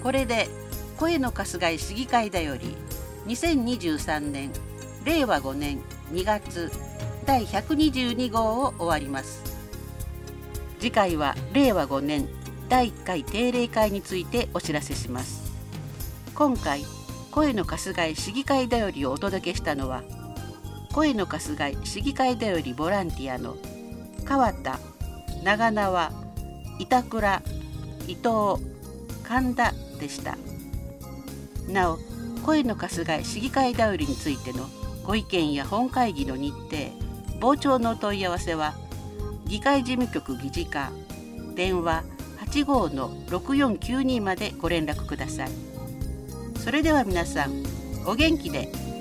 これで声の春日井市議会だより2023年令和5年2月第122号を終わります。次回は令和5年第1回定例会についてお知らせします。今回声の春日井市議会だよりをお届けしたのは、声の春日井市議会だよりボランティアの川田、長縄、板倉、伊藤、神田でした。なお、声の春日井市議会だよりについてのご意見や本会議の日程、傍聴のお問い合わせは、議会事務局議事課、電話85-6492までご連絡ください。それでは皆さん、お元気で。